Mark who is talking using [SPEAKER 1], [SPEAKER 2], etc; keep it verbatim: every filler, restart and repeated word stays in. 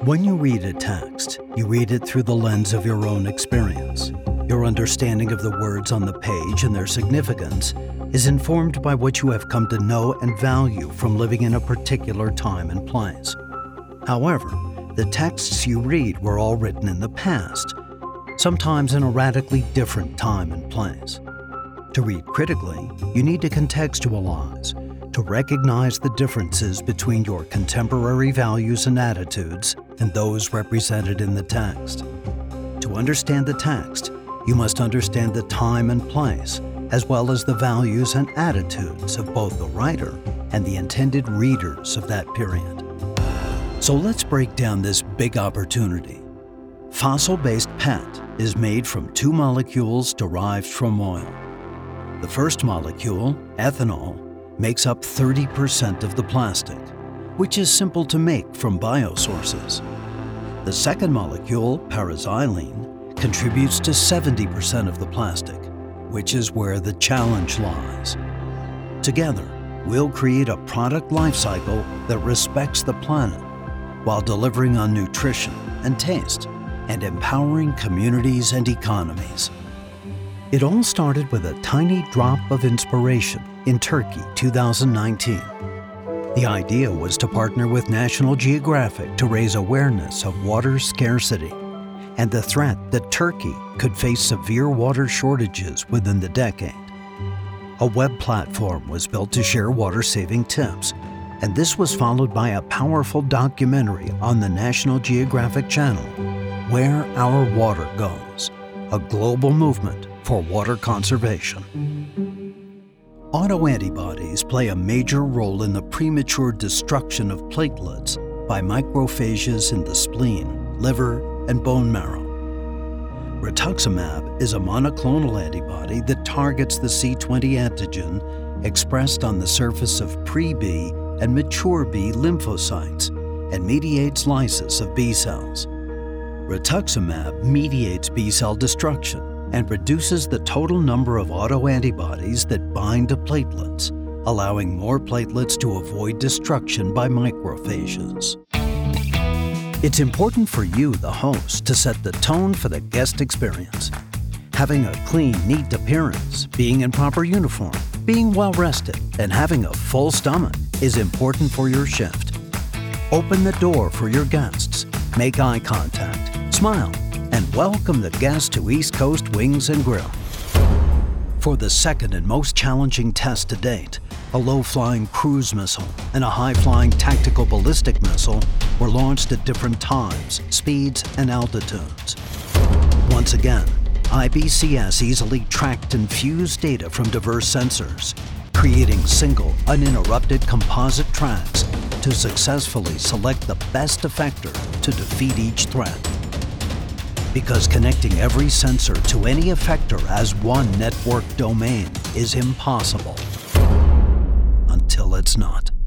[SPEAKER 1] When you read a text, you read it through the lens of your own experience. Your understanding of the words on the page and their significance is informed by what you have come to know and value from living in a particular time and place. However, the texts you read were all written in the past, sometimes in a radically different time and place. To read critically, you need to contextualize, to recognize the differences between your contemporary values and attitudes and those represented in the text. To understand the text, you must understand the time and place, as well as the values and attitudes of both the writer and the intended readers of that period. So let's break down this big opportunity. Fossil-based P E T is made from two molecules derived from oil. The first molecule, ethanol, makes up thirty percent of the plastic, which is simple to make from biosources. The second molecule, paraxylene, contributes to seventy percent of the plastic, which is where the challenge lies. Together, we'll create a product life cycle that respects the planet while delivering on nutrition and taste and empowering communities and economies. It all started with a tiny drop of inspiration in Turkey, two thousand nineteen. The idea was to partner with National Geographic to raise awareness of water scarcity and the threat that Turkey could face severe water shortages within the decade. A web platform was built to share water-saving tips, and this was followed by a powerful documentary on the National Geographic Channel, Where Our Water Goes, a global movement for water conservation. Autoantibodies play a major role in the premature destruction of platelets by macrophages in the spleen, liver, and bone marrow. Rituximab is a monoclonal antibody that targets the C twenty antigen expressed on the surface of pre-B and mature B lymphocytes and mediates lysis of B cells. Rituximab mediates B cell destruction and reduces the total number of autoantibodies that bind to platelets, allowing more platelets to avoid destruction by macrophages. It's important for you, the host, to set the tone for the guest experience. Having a clean, neat appearance, being in proper uniform, being well-rested, and having a full stomach is important for your shift. Open the door for your guests, make eye contact, smile, and welcome the guests to East Coast Wings and Grill. For the second and most challenging test to date, a low-flying cruise missile and a high-flying tactical ballistic missile were launched at different times, speeds, and altitudes. Once again, I B C S easily tracked and fused data from diverse sensors, creating single, uninterrupted composite tracks to successfully select the best effector to defeat each threat. Because connecting every sensor to any effector as one network domain is impossible. Until it's not.